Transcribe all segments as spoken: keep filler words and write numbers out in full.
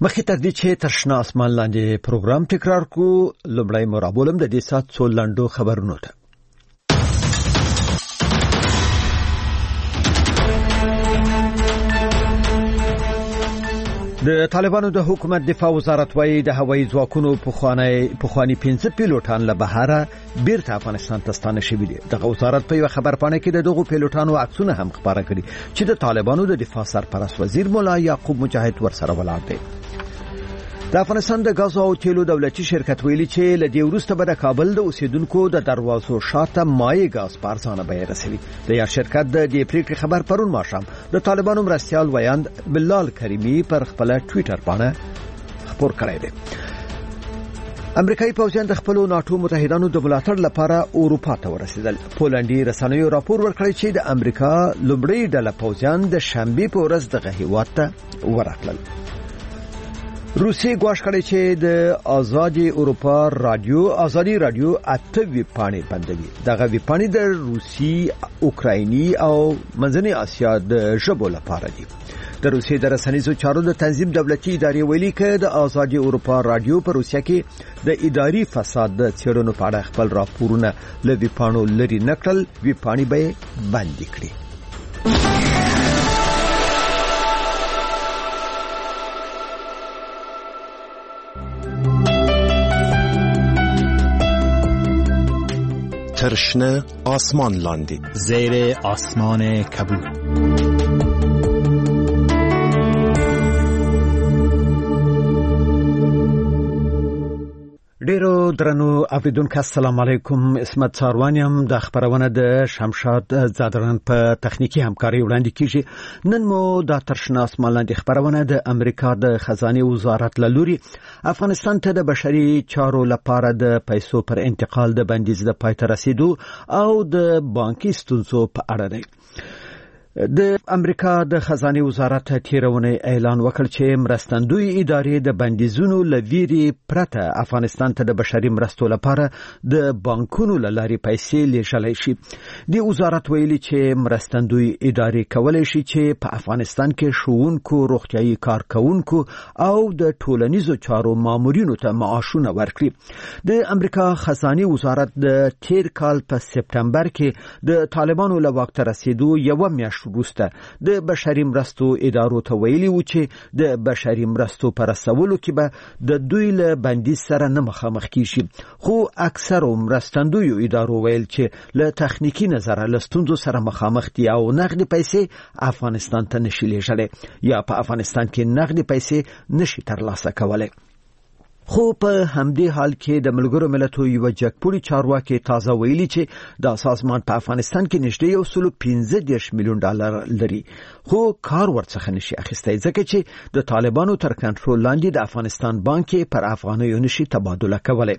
مخکې تر دې چې تر شنه اسمان لاندې پروګرام تکرار کو لومړی مرابولم د دې سات څو لنډو خبرونو ته. د طالبانو د حکومت دفاع وزارت وايي د هوایي ځواکونو پخوانی پخوانی پنځه پیلوټان له بهره بیرته افغانستان ته ستانه شوي دي. د وزارت په یو خبرپاڼه کې د دغو پیلوټانو عکسونه هم خبره کړي چې د طالبانو د دفاع سرپرست وزیر مولا یعقوب مجاهد ورسره ولاړ دی. د افغانستان د غاز او تیلو دولتي شرکت ویلي چې له دې وروسته به د کابل د اوسیدونکو د دروازو شاته مایع غاز په ارزانه بیه رسوي. د یا شرکت د دې پریکړې خبر پرون ماښام د طالبانو مرستیال ویاند بلال کریمی پر خپل ټوئیټر باندې خبر کړی دی. امریکایي پوځیان د خپل ناتو متحدانو د ملاتړ لپاره اروپا ته ورسېدل. پولنډي رسنیو راپور ورکړی چې د امریکا لومړی ډله پوځیان د شنبه په ورځ دغه هیواد ته ورغلل. روسي ګواښ کړی چې د آزادي اروپا رادیو آزادي رادیو اته ویپاڼې بندوي. دغه ویپاڼې د روسي، اوکرایني او منځنۍ اسیا د ژبو لپاره دي. د روسي د رسنیزو چارو د تنظیم دولتي ادارې ویلي چې د آزادي اروپا رادیو په روسیا کې د اداري فساد د څېړنو په اړه خپل راپورونه له ویپاڼو لري نکړل، ویپاڼې به بند کړي. ترشنه آسمان لاندی زیر آسمان کبود. ډیرو درنو اوریدونکو السلام علیکم. اسمت ساروانیم د خبرونه د شمشاد زادران په تخنیکی همکاري وړاندې کیږي. نن مو د ترشنه اسمان لاندې خبرونه د امریکا د خزانه وزارت لوري افغانستان ته د بشري چارو لپاره د پیسو پر انتقال د بندیز د پای ته رسیدو او د بانکي ستونزو په اړه دی. د امریکا د خزانه وزارت تیرونه اعلان وکړ چې مرستندوی ادارې د بندیزونو لویری پرته افغانستان ته د بشري مرستو لپاره د بانکونو لاري پیسې لیږلای شي. د وزارت ویلي چې مرستندوی ادارې کولای شي چې په افغانستان کې شوونکو، روغتيایي کارکونکو او د ټولنیزو چارو مامورینو ته معاشونه ورکړي. د امریکا خزانه وزارت د تیر کال په سپتمبر کې د طالبانو له واک ته رسیدو یو میاشت وروسته د بشري مرستو ادارو ته ویلي و چې د بشري مرستو پر رسولو کې به د دوی له بندیز سره نه مخامخ کیږي. خو اکثر مرستندوی ادارو ویل چې له تخنیکی نظر له ستونزو سره مخامخ دي او نقدي پیسې افغانستان ته نشي لیږلای یا په افغانستان کې نقدي پیسې نشي ترلاسه کولای. خو په همدې حال کې د ملګرو ملتونو یو جګپوړي چارواکي تازه ویلي چې د سازمان په افغانستان کې نږدې یو سل پنځه دېرش میلیون ډالر لري، خو کار ورڅخه نشي اخیستای ځکه چې د طالبانو تر کنټرول لاندې د افغانستان بانک پر افغانیو نشي تبادله کولای.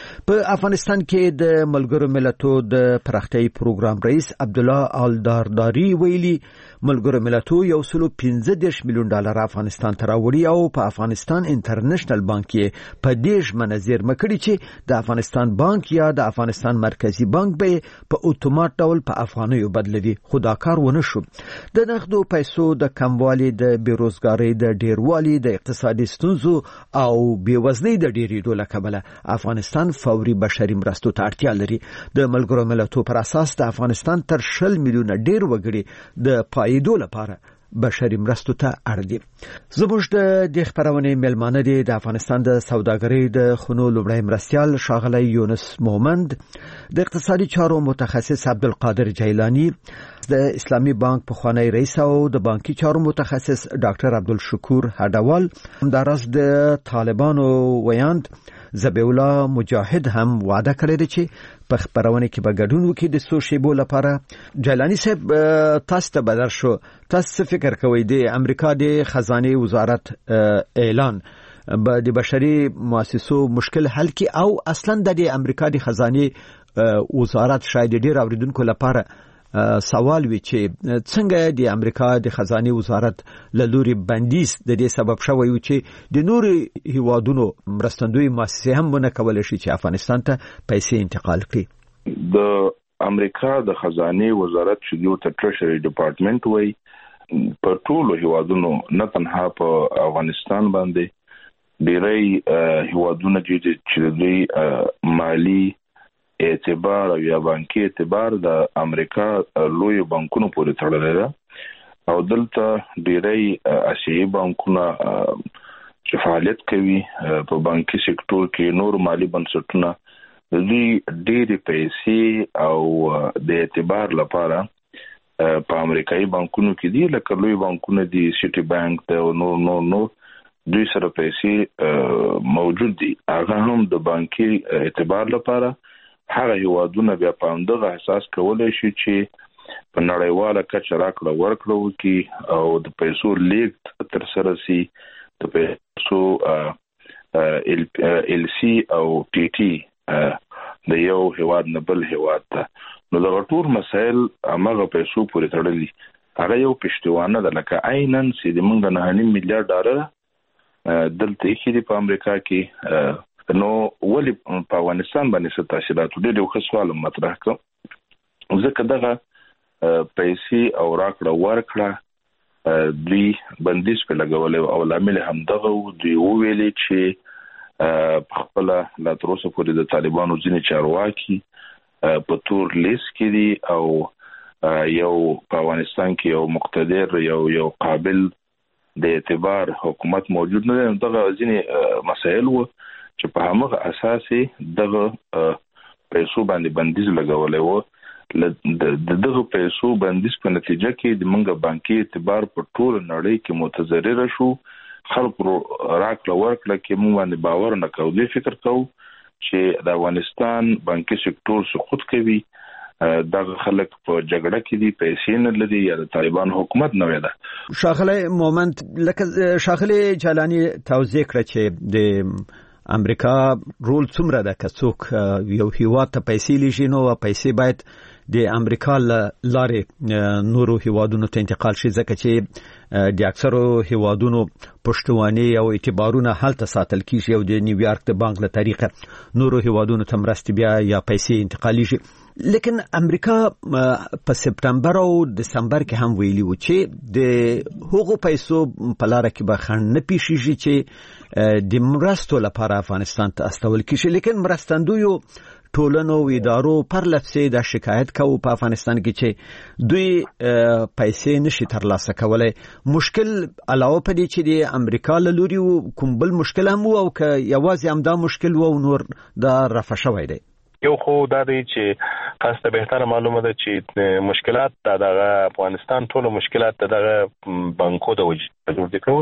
په افغانستان کې د ملګرو ملتونو د پراختیايي پروګرام رئیس عبد الله الدارداری ویلي ملګرو ملتونو یو سل پنځه دېرش میلیون ډالر افغانستان ته راوړي او په افغانستان انټرنیشنل بانک کې په دې ژمنځیر مکړي چې د افغانستان بانک یا د افغانستان مرکزی بانک به په اتومات ډول په افغانیو بدلوي. خو دا کار ونه شو. د نقدو پیسو د کموالي، د بیروزګاری، د ډیروالي، د اقتصادي ستونزو او بیوزلۍ د ډیریدو له کبله افغانستان فوري بشري مرستو ته اړتیا لري. د ملګرو ملتونو پر اساس د افغانستان تر شل میلیونه ډیر وګړي د پایدو لپاره بشري مرستو ته اړ دي. زموږ د خبرونه ملمانه دي د افغانستان د سوداګرۍ د خونو لومړی مرستيال شاغلی یونس مومند، د اقتصادي چارو متخصص عبدالقادر جیلانی، د اسلامي بانک پخوانی رئیس او د بانکي چارو متخصص ډاکټر عبدالشکور هډوال، همدارس د طالبانو ویاند ذبیح الله مجاهد هم وعده کړې ده چې په خبرونه کې به ګډون وکړي د څو شیبو لپاره. جیلانی صاحب تاسو ته بدر شو، تاسو فکر کوئ د امریکا د خزانه وزارت اعلان به د بشري مؤسسو مشکل حل کی او اصلا د امریکا د خزانه وزارت شاید ډیر اوریدونکو لپاره سوال وی چې څنګه د امریکا د خزانه وزارت له لوري بندیز د دې سبب شوی و چې د نور هیوادونو مرستندوی مؤسسې هم ونه کولای شي چې افغانستان ته پیسې انتقال کړي. د امریکا د خزانه وزارت چې یو ته ټریشري ډپارټمنټ وای په ټولو هیوادونو نه تنها په افغانستان باندې ډېری هیوادونه چې دوی مالی اعتبار او یا بانکي اعتبار د امریکا لوی بانکونو پورې تړلې ده او دلته ډېری آسیایي بانکونه چې فعالیت کوي په بانکي سکتور کې نور مالی بنسټونه دوی ډېرې پیسې او د اعتبار لپاره په امریکایي بانکونو کې دي، لکه لوی بانکونه دي سټي بانک ته او نور نور نور دوی سره پیسې موجود دي. هغه هم د بانکي اعتبار لپاره هغه هیوادونه بیا په همدغه اساس کولای شي چې په نړیواله کچه راکړه ورکړه وکړي او د پیسو لیږد ترسره شي، د پیسو ال سی او ټي ټي د یو هیواد نه بل هیواد ته. نو دغه ټول مسایل هغه پیسو پورې تړلي. هغه یو پښتوانه ده، لکه عیناً چې د موږ نه نیم میلیارډ ډالر دلته یې په امریکا کې. نو ولې په افغانستان باندې څه تاثیرات ډېر یو ښه سوال مطرح کړم، ځکه دغه پیسې او راکړه ورکړه دوی بندیز په لګولې او لامل هم دغه دوی وویلې چې په خپل لا تر اوسه پورې د طالبانو ځینې چارواکي په تور لیست کې دي او یو په افغانستان کې یو مقتدر یو یو قابل د اعتبار حکومت موجود نه دی. دغه ځینې مسایل وو چې په همغه اساس دغه پیسو باندې بندیز لګولې وو. د دغه پیسو بندیز په نتیجه کې د منګه بانکي اعتبار په ټول نړۍ کې متضرر شو. خلک راکړه ورکړه کې موږ باندې باور نه کوو. دوی فکر کوو چې د افغانستان بانکي سکتور سقوط کوي، دغه خلک په جګړه کې دي، پیسې نه لري یا د طالبان حکومت نه وي. ده شاغله مومنت لکه شاغله جلانی توضیح کړ چې د امریکا رول څومره ده که څوک یو هیواد ته پیسې لیږي نو پیسې باید د امریکا لارې نورو هیوادونو ته انتقال شي، ځکه چې د اکثرو هیوادونو پښتواني او اعتبارونه هلته ساتل کیږي او د نیویارک د بانک له طریقه نورو هیوادونو ته مرستې بیا یا پیسې انتقالیږي. لیکن امریکا په سپتمبر او دسمبر کې هم ویلي و چې د هغو پیسو په لار کې به خنډ نه پیښیږي چې د مرستو لپاره افغانستان ته استول کیږي. لیکن مرستندویو ټولنو او ادارو پر لفظي د شکایت کوي په افغانستان کې چې دوی پیسې نشي ترلاسه کولای. مشکل علاوه په دې چې د امریکا له لوري کوم بل مشکل هم او که یوازې هم دا مشکل و نور دا رفع شوی دی. یو خو دا دی چې خاصه بهتره معلومه ده چې مشکلات د افغانستان ټول مشکلات دغه بانکو د وجې جوړ دي.